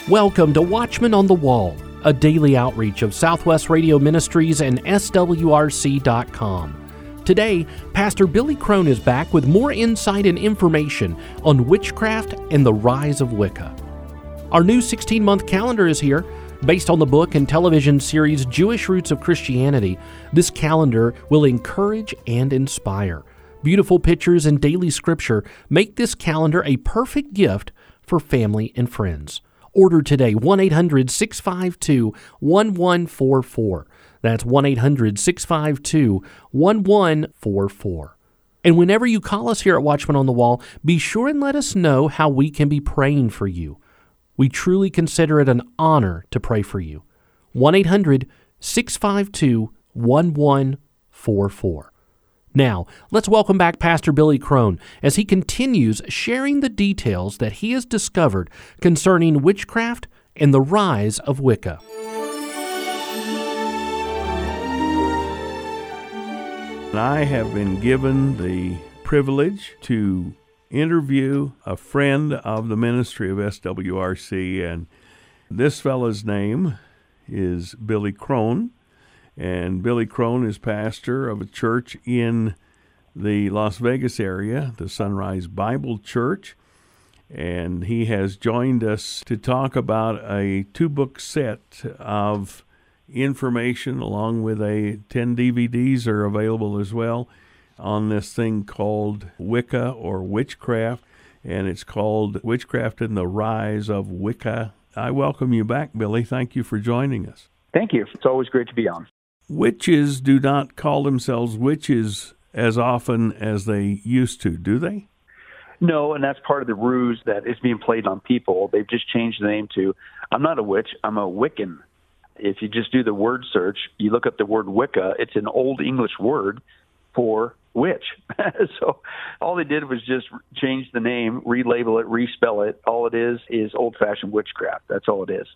Welcome to Watchmen on the Wall, a daily outreach of Southwest Radio Ministries and SWRC.com. Today, Pastor Billy Crone is back with more insight and information on witchcraft and the rise of Wicca. Our new 16-month calendar is here. Based on the book and television series Jewish Roots of Christianity, this calendar will encourage and inspire. Beautiful pictures and daily scripture make this calendar a perfect gift for family and friends. Order today, 1-800-652-1144. That's 1-800-652-1144. And whenever you call us here at Watchmen on the Wall, be sure and let us know how we can be praying for you. We truly consider it an honor to pray for you. 1-800-652-1144. Now, let's welcome back Pastor Billy Crone as he continues sharing the details that he has discovered concerning witchcraft and the rise of Wicca. I have been given the privilege to interview a friend of the ministry of SWRC, and this fellow's name is Billy Crone. And Billy Crone is pastor of a church in the Las Vegas area, the Sunrise Bible Church. And he has joined us to talk about a 2-book set of information, along with 10 DVDs are available as well, on this thing called Wicca or witchcraft. And it's called Witchcraft and the Rise of Wicca. I welcome you back, Billy. Thank you for joining us. Thank you. It's always great to be on. Witches do not call themselves witches as often as they used to, do they? No, and that's part of the ruse that is being played on people. They've just changed the name to, I'm not a witch, I'm a Wiccan. If you just do the word search, you look up the word Wicca, it's an Old English word for witch. So all they did was just change the name, relabel it, respell it. All it is old-fashioned witchcraft. That's all it is.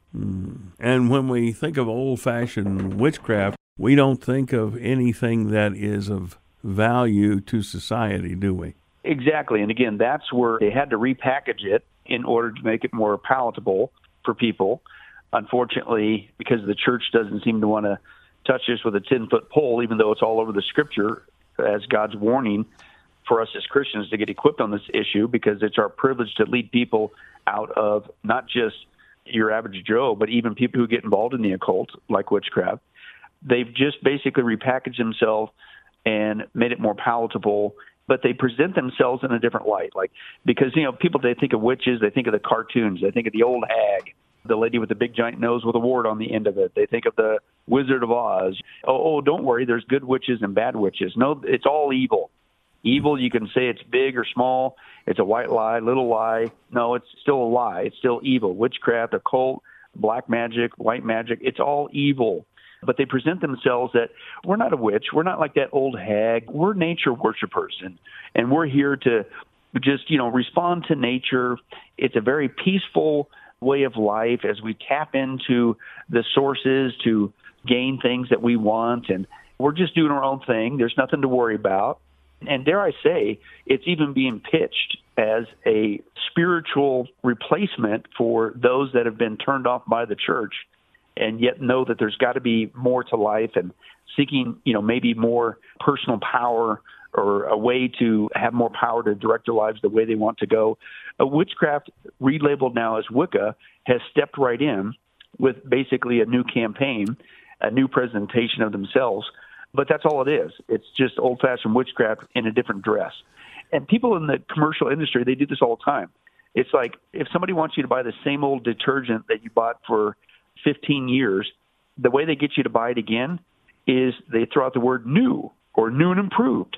And when we think of old-fashioned witchcraft, we don't think of anything that is of value to society, do we? Exactly. And again, that's where they had to repackage it in order to make it more palatable for people. Unfortunately, because the church doesn't seem to want to touch this with a 10-foot pole, even though it's all over the scripture as God's warning for us as Christians to get equipped on this issue, because it's our privilege to lead people out of not just your average Joe, but even people who get involved in the occult, like witchcraft. They've just basically repackaged themselves and made it more palatable, but they present themselves in a different light. Like, because, people, they think of witches, they think of the cartoons, they think of the old hag, the lady with the big giant nose with a wart on the end of it. They think of the Wizard of Oz. Oh, don't worry, there's good witches and bad witches. No, it's all evil. Evil, you can say it's big or small. It's a white lie, little lie. No, it's still a lie. It's still evil. Witchcraft, occult, black magic, white magic, it's all evil. But they present themselves that we're not a witch. We're not like that old hag. We're nature worshipers, and we're here to just, respond to nature. It's a very peaceful way of life as we tap into the sources to gain things that we want, and we're just doing our own thing. There's nothing to worry about. And dare I say, it's even being pitched as a spiritual replacement for those that have been turned off by the church and yet know that there's got to be more to life and seeking, maybe more personal power or a way to have more power to direct their lives the way they want to go. Witchcraft, relabeled now as Wicca, has stepped right in with basically a new campaign, a new presentation of themselves. But that's all it is. It's just old-fashioned witchcraft in a different dress. And people in the commercial industry, they do this all the time. It's like if somebody wants you to buy the same old detergent that you bought for 15 years, the way they get you to buy it again is they throw out the word new or new and improved,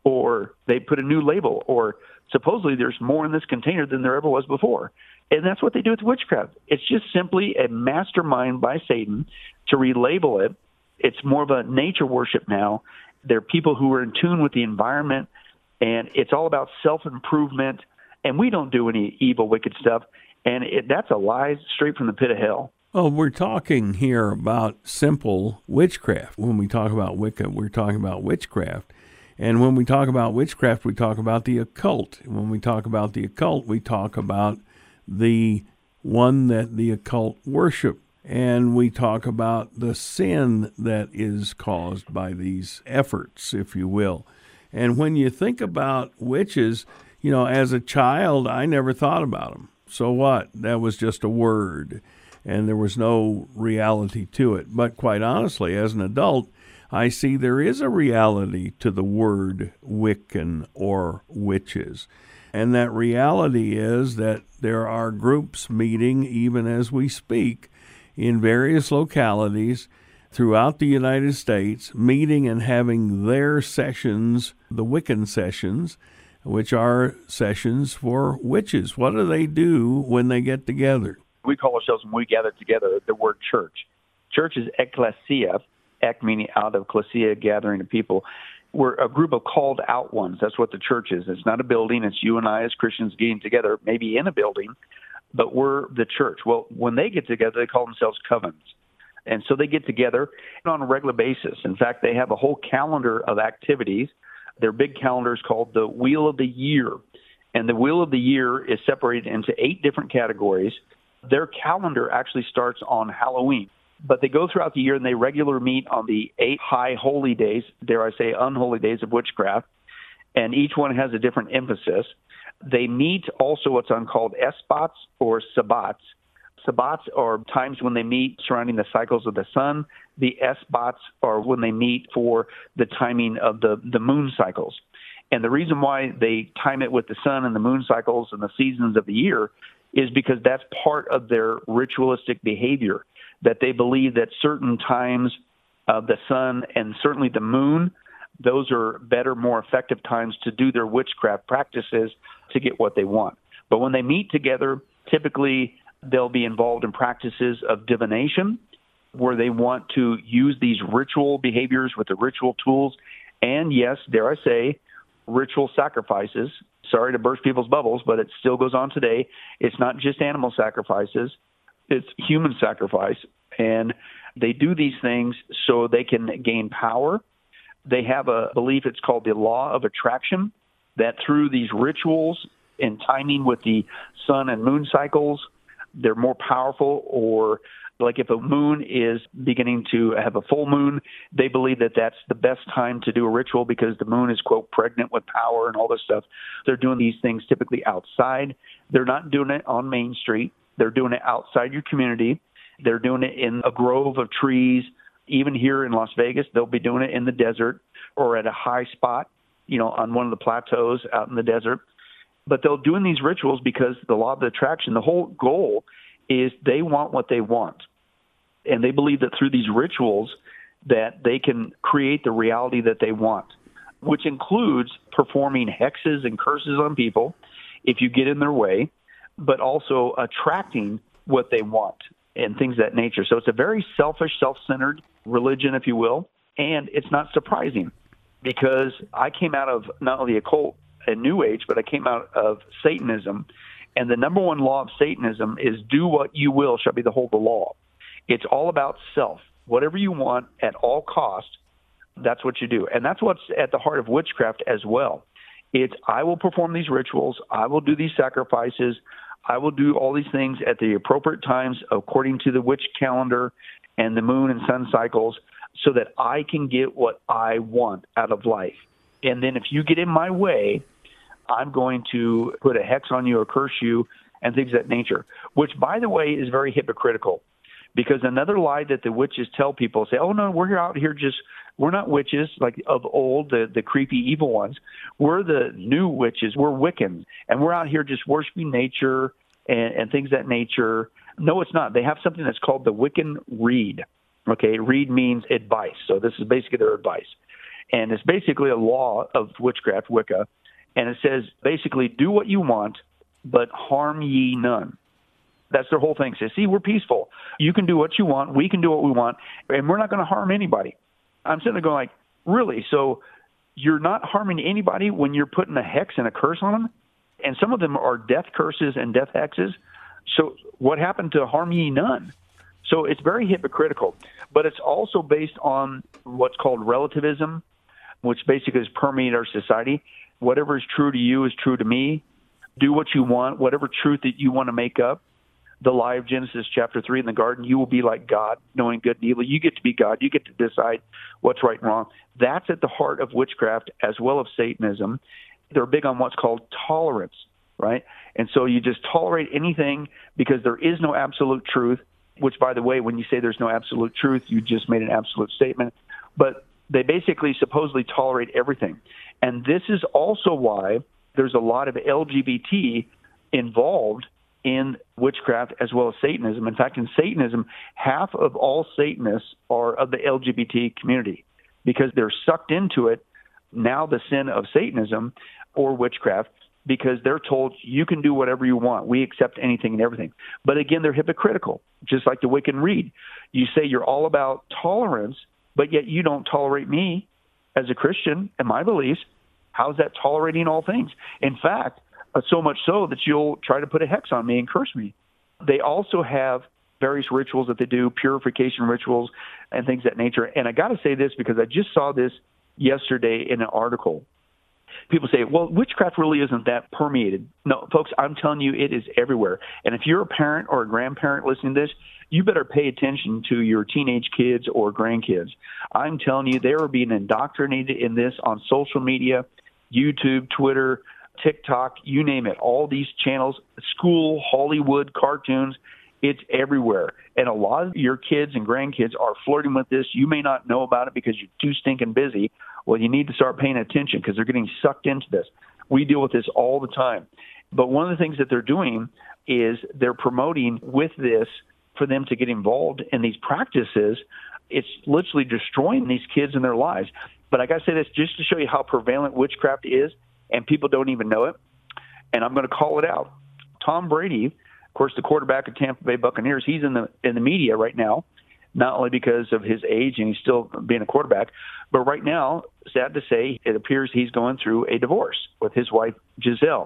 or they put a new label, or supposedly there's more in this container than there ever was before. And that's what they do with witchcraft. It's just simply a mastermind by Satan to relabel it. It's more of a nature worship now. They're people who are in tune with the environment, and it's all about self-improvement, and we don't do any evil, wicked stuff. And that's a lie straight from the pit of hell. Well, we're talking here about simple witchcraft. When we talk about Wicca, we're talking about witchcraft. And when we talk about witchcraft, we talk about the occult. When we talk about the occult, we talk about the one that the occult worship. And we talk about the sin that is caused by these efforts, if you will. And when you think about witches, as a child, I never thought about them. So what? That was just a word, and there was no reality to it. But quite honestly, as an adult, I see there is a reality to the word Wiccan or witches. And that reality is that there are groups meeting, even as we speak, in various localities throughout the United States, meeting and having their sessions, the Wiccan sessions, which are sessions for witches. What do they do when they get together? We call ourselves, when we gather together, the word church. Church is ecclesia, ek meaning out of, klesia, gathering of people. We're a group of called out ones. That's what the church is. It's not a building. It's you and I as Christians getting together, maybe in a building, but we're the church. Well, when they get together, they call themselves covens. And so they get together on a regular basis. In fact, they have a whole calendar of activities. Their big calendar is called the Wheel of the Year. And the Wheel of the Year is separated into 8 different categories. Their calendar actually starts on Halloween. But they go throughout the year, and they regularly meet on the 8 high holy days, dare I say unholy days of witchcraft. And each one has a different emphasis. They meet also what's called Esbats or Sabbats. Sabbats are times when they meet surrounding the cycles of the sun. The Esbats are when they meet for the timing of the moon cycles. And the reason why they time it with the sun and the moon cycles and the seasons of the year is because that's part of their ritualistic behavior, that they believe that certain times of the sun and certainly the moon, those are better, more effective times to do their witchcraft practices to get what they want. But when they meet together, typically they'll be involved in practices of divination, where they want to use these ritual behaviors with the ritual tools, and yes, dare I say, ritual sacrifices. Sorry to burst people's bubbles, but it still goes on today. It's not just animal sacrifices, it's human sacrifice. And they do these things so they can gain power. They have a belief, it's called the law of attraction, that through these rituals and timing with the sun and moon cycles, they're more powerful. Or like if a moon is beginning to have a full moon, they believe that that's the best time to do a ritual because the moon is, quote, pregnant with power and all this stuff. They're doing these things typically outside. They're not doing it on Main Street. They're doing it outside your community. They're doing it in a grove of trees. Even here in Las Vegas, they'll be doing it in the desert or at a high spot, on one of the plateaus out in the desert. But they're doing these rituals because the law of attraction, the whole goal is they want what they want. And they believe that through these rituals that they can create the reality that they want, which includes performing hexes and curses on people if you get in their way, but also attracting what they want and things of that nature. So it's a very selfish, self-centered religion, if you will. And it's not surprising because I came out of not only occult and New Age, but I came out of Satanism. And the number one law of Satanism is do what you will shall be the whole of the law. It's all about self. Whatever you want at all cost, that's what you do. And that's what's at the heart of witchcraft as well. It's I will perform these rituals. I will do these sacrifices. I will do all these things at the appropriate times according to the witch calendar and the moon and sun cycles so that I can get what I want out of life. And then if you get in my way, I'm going to put a hex on you or curse you and things of that nature, which, by the way, is very hypocritical. Because another lie that the witches tell people, say, oh, no, we're out here we're not witches like of old, the creepy evil ones. We're the new witches. We're Wiccans. And we're out here just worshiping nature and things of that nature. No, it's not. They have something that's called the Wiccan Rede. Okay, Rede means advice. So this is basically their advice. And it's basically a law of witchcraft, Wicca. And it says, basically, do what you want, but harm ye none. That's their whole thing. It says, see, we're peaceful. You can do what you want. We can do what we want. And we're not going to harm anybody. I'm sitting there going like, really? So you're not harming anybody when you're putting a hex and a curse on them? And some of them are death curses and death hexes. So what happened to harm ye none? So it's very hypocritical. But it's also based on what's called relativism, which basically has permeated our society. Whatever is true to you is true to me. Do what you want, whatever truth that you want to make up. the lie of Genesis chapter 3 in the garden, you will be like God, knowing good and evil. You get to be God. You get to decide what's right and wrong. That's at the heart of witchcraft as well as Satanism. They're big on what's called tolerance, right? And so you just tolerate anything because there is no absolute truth, which, by the way, when you say there's no absolute truth, you just made an absolute statement. But they basically supposedly tolerate everything. And this is also why there's a lot of LGBT involved in witchcraft as well as Satanism. In fact, in Satanism, half of all Satanists are of the LGBT community because they're sucked into it, now the sin of Satanism or witchcraft, because they're told you can do whatever you want. We accept anything and everything. But again, they're hypocritical, just like the Wiccan Reed. You say you're all about tolerance, but yet you don't tolerate me as a Christian and my beliefs. How's that tolerating all things? In fact, so much so that you'll try to put a hex on me and curse me. They also have various rituals that they do, purification rituals and things of that nature. And I got to say this because I just saw this yesterday in an article. People say, well, witchcraft really isn't that permeated. No, folks, I'm telling you, it is everywhere. And if you're a parent or a grandparent listening to this, you better pay attention to your teenage kids or grandkids. I'm telling you, they are being indoctrinated in this on social media, YouTube, Twitter, TikTok, you name it, all these channels, school, Hollywood, cartoons, it's everywhere. And a lot of your kids and grandkids are flirting with this. You may not know about it because you're too stinking busy. Well, you need to start paying attention because they're getting sucked into this. We deal with this all the time. But one of the things that they're doing is they're promoting with this for them to get involved in these practices. It's literally destroying these kids and their lives. But I got to say this just to show you how prevalent witchcraft is, and people don't even know it. And I'm going to call it out. Tom Brady, of course, the quarterback of Tampa Bay Buccaneers, he's in the media right now, not only because of his age and he's still being a quarterback, but right now, sad to say, it appears he's going through a divorce with his wife, Gisele.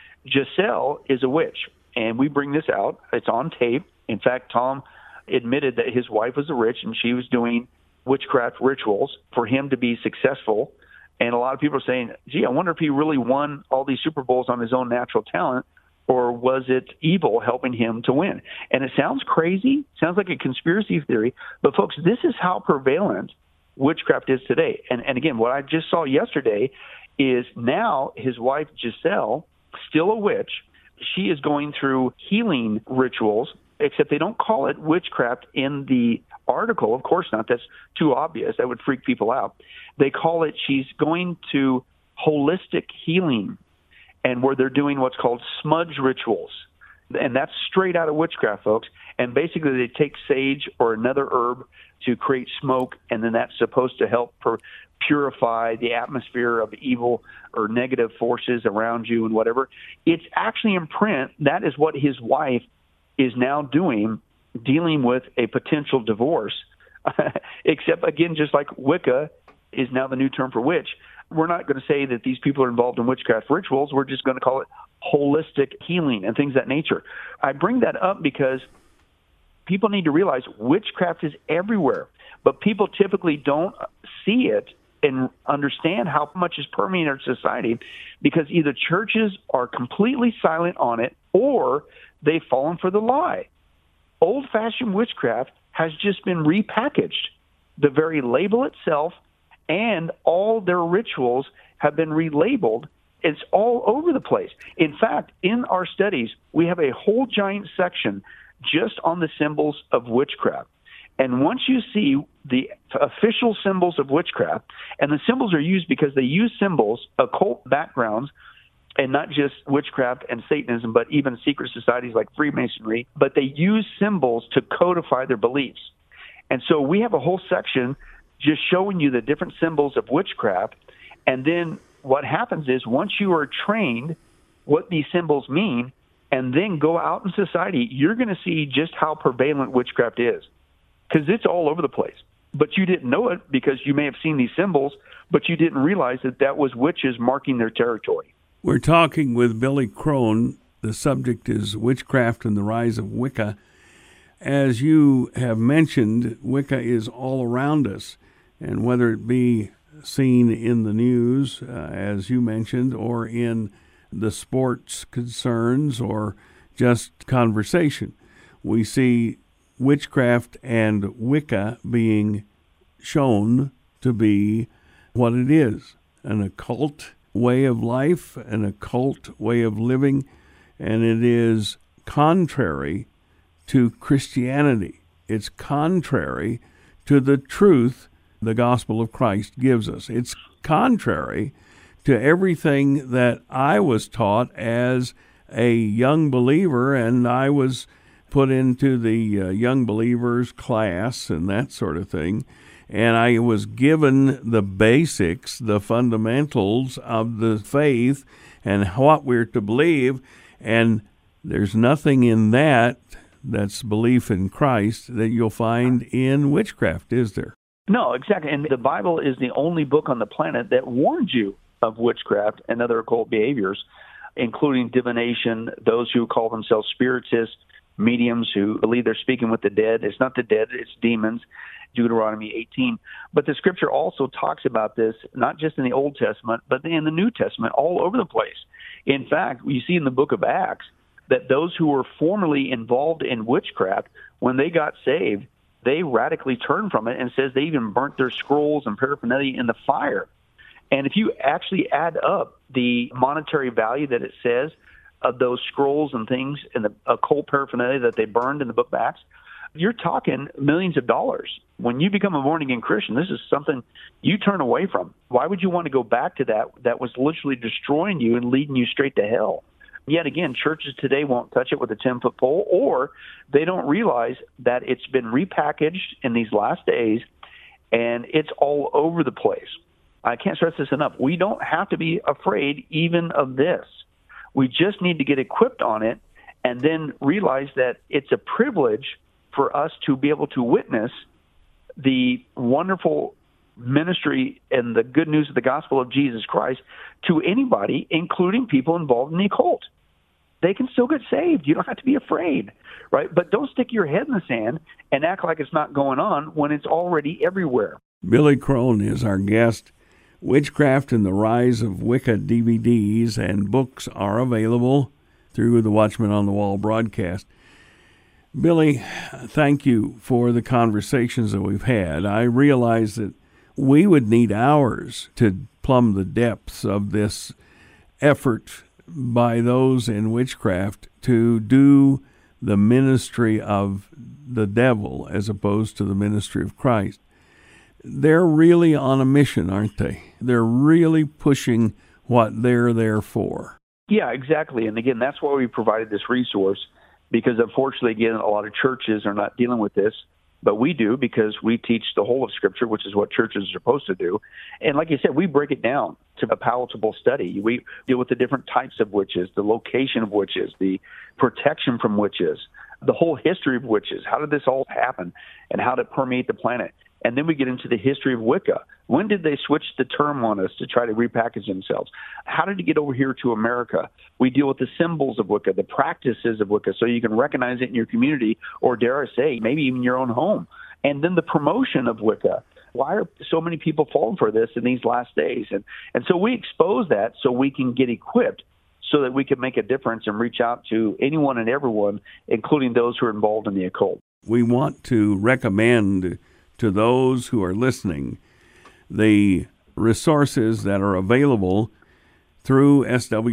Gisele is a witch, and we bring this out. It's on tape. In fact, Tom admitted that his wife was a witch and she was doing witchcraft rituals for him to be successful. And a lot of people are saying, gee, I wonder if he really won all these Super Bowls on his own natural talent, or was it evil helping him to win? And it sounds crazy, sounds like a conspiracy theory, but folks, this is how prevalent witchcraft is today. And again, what I just saw yesterday is now his wife, Gisele, still a witch, she is going through healing rituals, except they don't call it witchcraft in the article. Of course not. That's too obvious. That would freak people out. They call it, she's going to holistic healing, and where they're doing what's called smudge rituals. And that's straight out of witchcraft, folks. And basically they take sage or another herb to create smoke, and then that's supposed to help purify the atmosphere of evil or negative forces around you and whatever. It's actually in print. That is what his wife is now doing, dealing with a potential divorce. Except, again, just like Wicca is now the new term for witch, we're not going to say that these people are involved in witchcraft rituals. We're just going to call it holistic healing and things of that nature. I bring that up because people need to realize witchcraft is everywhere, but people typically don't see it and understand how much is permeating our society because either churches are completely silent on it or they've fallen for the lie. Old-fashioned witchcraft has just been repackaged. The very label itself and all their rituals have been relabeled. It's all over the place. In fact, in our studies, we have a whole giant section just on the symbols of witchcraft. And once you see the official symbols of witchcraft, and the symbols are used because they use symbols, occult backgrounds, and not just witchcraft and Satanism, but even secret societies like Freemasonry, but they use symbols to codify their beliefs. And so we have a whole section just showing you the different symbols of witchcraft. And then what happens is once you are trained what these symbols mean, and then go out in society, you're going to see just how prevalent witchcraft is. Because it's all over the place. But you didn't know it because you may have seen these symbols, but you didn't realize that that was witches marking their territory. We're talking with Billy Crone. The subject is witchcraft and the rise of Wicca. As you have mentioned, Wicca is all around us. And whether it be seen in the news, as you mentioned, or in the sports concerns, or just conversation, we see witchcraft and Wicca being shown to be what it is, an occult way of life, an occult way of living, and it is contrary to Christianity. It's contrary to the truth the gospel of Christ gives us. It's contrary to everything that I was taught as a young believer, and I was put into the young believers class and that sort of thing, and I was given the basics, the fundamentals of the faith and what we're to believe, and there's nothing in that's belief in Christ that you'll find in witchcraft, is there? No, exactly. And the Bible is the only book on the planet that warns you of witchcraft and other occult behaviors, including divination, those who call themselves spiritists, mediums who believe they're speaking with the dead. It's not the dead, it's demons, Deuteronomy 18. But the Scripture also talks about this, not just in the Old Testament, but in the New Testament, all over the place. In fact, you see in the book of Acts that those who were formerly involved in witchcraft, when they got saved, they radically turned from it, and says they even burnt their scrolls and paraphernalia in the fire. And if you actually add up the monetary value that it says of those scrolls and things and the occult paraphernalia that they burned in the book of Acts, you're talking millions of dollars. When you become a born-again Christian, this is something you turn away from. Why would you want to go back to that? That was literally destroying you and leading you straight to hell. Yet again, churches today won't touch it with a 10-foot pole, or they don't realize that it's been repackaged in these last days, and it's all over the place. I can't stress this enough. We don't have to be afraid even of this. We just need to get equipped on it and then realize that it's a privilege for us to be able to witness the wonderful ministry and the good news of the gospel of Jesus Christ to anybody, including people involved in the occult. They can still get saved. You don't have to be afraid, right? But don't stick your head in the sand and act like it's not going on when it's already everywhere. Billy Crone is our guest. Witchcraft and the Rise of Wicca DVDs and books are available through the Watchman on the Wall broadcast. Billy, thank you for the conversations that we've had. I realize that we would need hours to plumb the depths of this effort by those in witchcraft to do the ministry of the devil as opposed to the ministry of Christ. They're really on a mission, aren't they? They're really pushing what they're there for. Yeah, exactly. And again, that's why we provided this resource, because unfortunately, again, a lot of churches are not dealing with this. But we do, because we teach the whole of Scripture, which is what churches are supposed to do. And like you said, we break it down to a palatable study. We deal with the different types of witches, the location of witches, the protection from witches, the whole history of witches. How did this all happen, and how did it permeate the planet? And then we get into the history of Wicca. When did they switch the term on us to try to repackage themselves? How did it get over here to America? We deal with the symbols of Wicca, the practices of Wicca, so you can recognize it in your community, or dare I say, maybe even your own home. And then the promotion of Wicca. Why are so many people falling for this in these last days? And so we expose that so we can get equipped so that we can make a difference and reach out to anyone and everyone, including those who are involved in the occult. We want to recommend to those who are listening the resources that are available through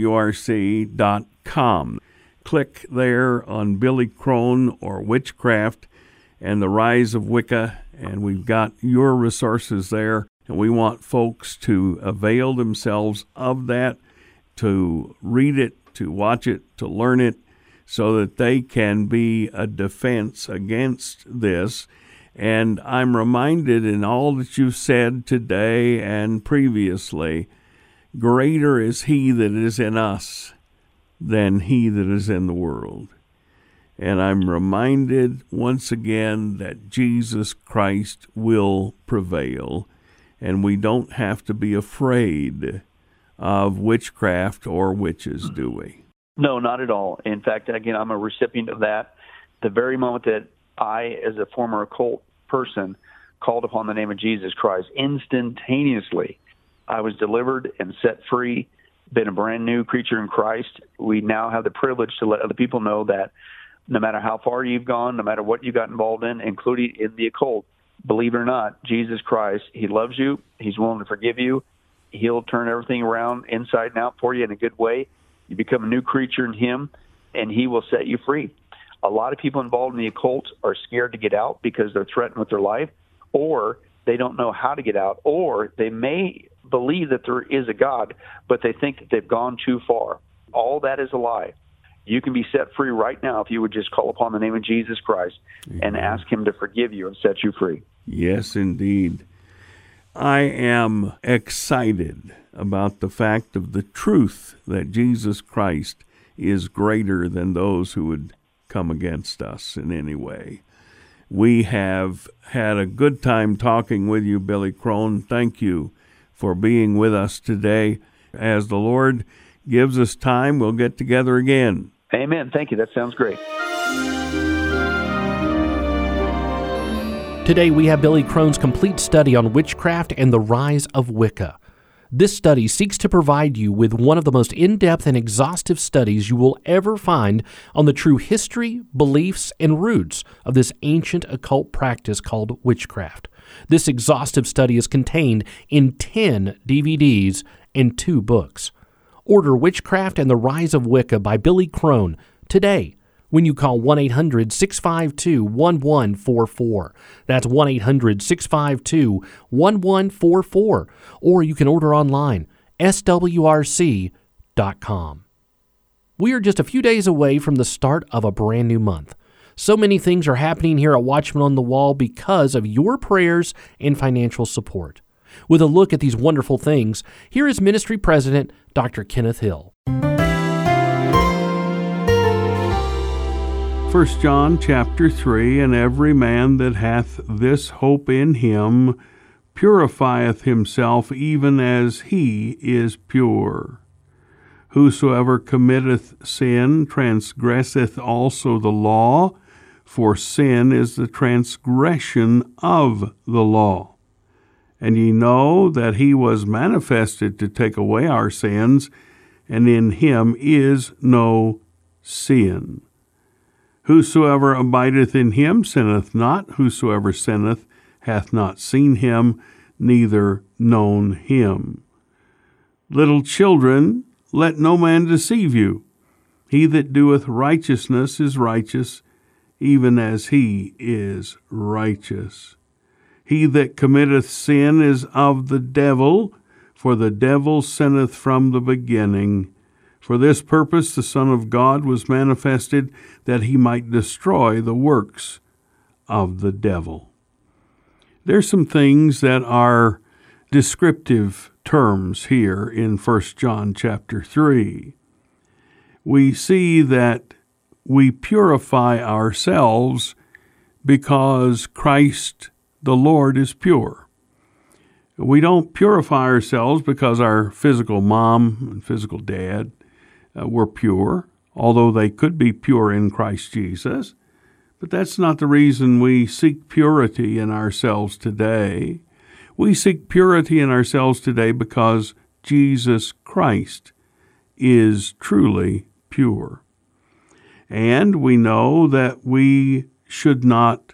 swrc.com. Click there on Billy Crone or Witchcraft and the Rise of Wicca, and we've got your resources there, and we want folks to avail themselves of that, to read it, to watch it, to learn it, so that they can be a defense against this. And I'm reminded in all that you've said today and previously, greater is he that is in us than he that is in the world. And I'm reminded once again that Jesus Christ will prevail, and we don't have to be afraid of witchcraft or witches, do we? No, not at all. In fact, again, I'm a recipient of that. The very moment that I, as a former occult person, called upon the name of Jesus Christ, instantaneously I was delivered and set free, been a brand new creature in Christ. We now have the privilege to let other people know that no matter how far you've gone, no matter what you got involved in, including in the occult. Believe it or not, Jesus Christ, he loves you. He's willing to forgive you. He'll turn everything around inside and out for you in a good way. You become a new creature in him, and he will set you free. A lot of people involved in the occult are scared to get out because they're threatened with their life, or they don't know how to get out, or they may believe that there is a God, but they think that they've gone too far. All that is a lie. You can be set free right now if you would just call upon the name of Jesus Christ and ask him to forgive you and set you free. Yes, indeed. I am excited about the fact of the truth that Jesus Christ is greater than those who would come against us in any way. We have had a good time talking with you, Billy Crone. Thank you for being with us today. As the Lord gives us time, we'll get together again. Amen. Thank you. That sounds great. Today we have Billy Crone's complete study on witchcraft and the rise of Wicca. This study seeks to provide you with one of the most in-depth and exhaustive studies you will ever find on the true history, beliefs, and roots of this ancient occult practice called witchcraft. This exhaustive study is contained in 10 DVDs and 2 books. Order Witchcraft and the Rise of Wicca by Billy Crone today when you call 1-800-652-1144. That's 1-800-652-1144. Or you can order online, swrc.com. We are just a few days away from the start of a brand new month. So many things are happening here at Watchman on the Wall because of your prayers and financial support. With a look at these wonderful things, here is Ministry President Dr. Kenneth Hill. 1 John chapter 3, And every man that hath this hope in him purifieth himself even as he is pure. Whosoever committeth sin transgresseth also the law, for sin is the transgression of the law. And ye know that he was manifested to take away our sins, and in him is no sin. Whosoever abideth in him sinneth not. Whosoever sinneth hath not seen him, neither known him. Little children, let no man deceive you. He that doeth righteousness is righteous, even as he is righteous. He that committeth sin is of the devil, for the devil sinneth from the beginning. For this purpose the Son of God was manifested, that he might destroy the works of the devil. There's some things that are descriptive terms here in 1 John chapter 3. We see that we purify ourselves because Christ the Lord is pure. We don't purify ourselves because our physical mom and physical dad were pure, although they could be pure in Christ Jesus. But that's not the reason we seek purity in ourselves today. We seek purity in ourselves today because Jesus Christ is truly pure. And we know that we should not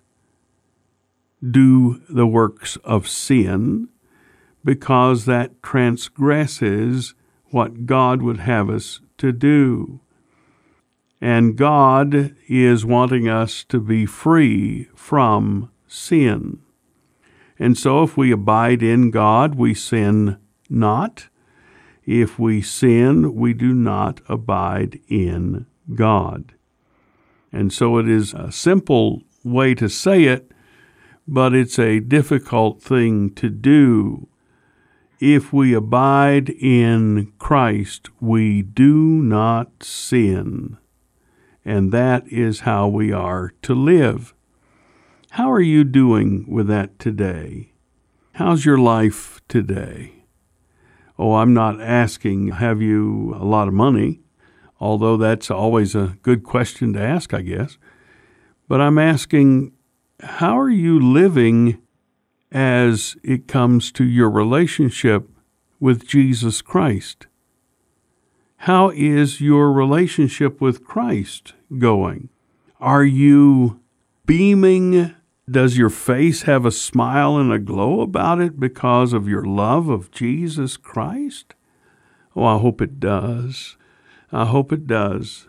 do the works of sin because that transgresses what God would have us to do. And God is wanting us to be free from sin. And so if we abide in God, we sin not. If we sin, we do not abide in God. And so it is a simple way to say it, but it's a difficult thing to do. If we abide in Christ, we do not sin. And that is how we are to live. How are you doing with that today? How's your life today? Oh, I'm not asking, have you a lot of money? Although that's always a good question to ask, I guess. But I'm asking, how are you living as it comes to your relationship with Jesus Christ? How is your relationship with Christ going? Are you beaming? Does your face have a smile and a glow about it because of your love of Jesus Christ? Oh, I hope it does. I hope it does.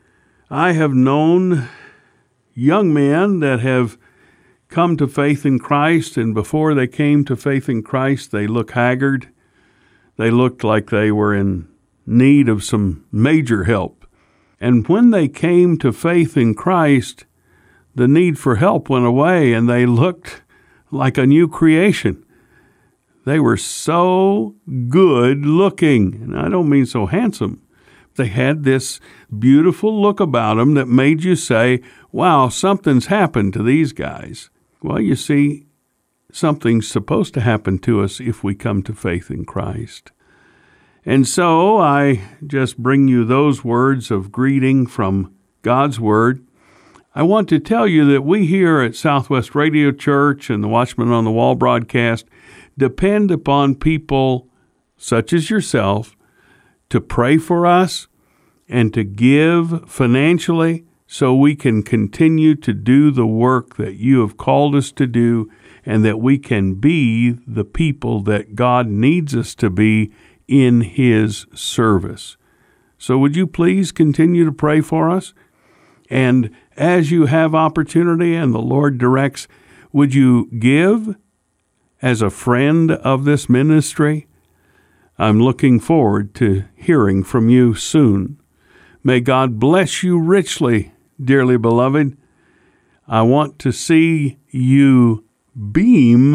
I have known young men that have come to faith in Christ, and before they came to faith in Christ, they look haggard. They looked like they were in need of some major help. And when they came to faith in Christ, the need for help went away, and they looked like a new creation. They were so good looking, and I don't mean so handsome. They had this beautiful look about them that made you say, wow, something's happened to these guys. Well, you see, something's supposed to happen to us if we come to faith in Christ. And so I just bring you those words of greeting from God's Word. I want to tell you that we here at Southwest Radio Church and the Watchman on the Wall broadcast depend upon people such as yourself to pray for us and to give financially so we can continue to do the work that you have called us to do and that we can be the people that God needs us to be in His service. So would you please continue to pray for us? And as you have opportunity and the Lord directs, would you give as a friend of this ministry? I'm looking forward to hearing from you soon. May God bless you richly, dearly beloved. I want to see you beam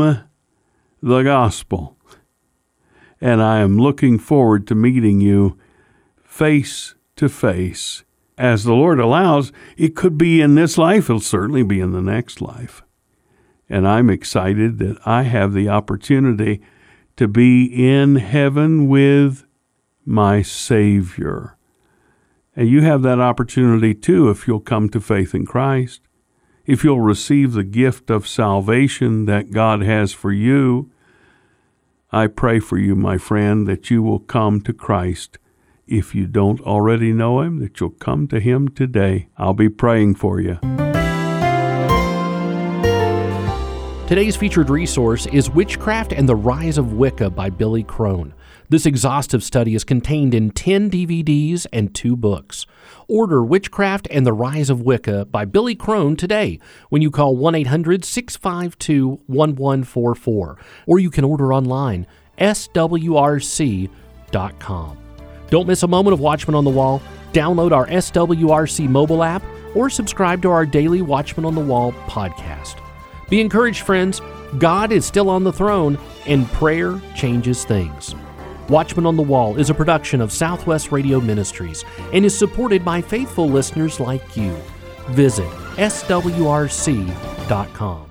the gospel. And I am looking forward to meeting you face to face. As the Lord allows, it could be in this life. It'll certainly be in the next life. And I'm excited that I have the opportunity to be in heaven with my Savior. And you have that opportunity too if you'll come to faith in Christ, if you'll receive the gift of salvation that God has for you. I pray for you, my friend, that you will come to Christ. If you don't already know Him, that you'll come to Him today. I'll be praying for you. Today's featured resource is Witchcraft and the Rise of Wicca by Billy Crone. This exhaustive study is contained in 10 DVDs and 2 books. Order Witchcraft and the Rise of Wicca by Billy Crone today when you call 1-800-652-1144, or you can order online, swrc.com. Don't miss a moment of Watchman on the Wall. Download our SWRC mobile app or subscribe to our daily Watchman on the Wall podcast. Be encouraged, friends. God is still on the throne, and prayer changes things. Watchman on the Wall is a production of Southwest Radio Ministries and is supported by faithful listeners like you. Visit swrc.com.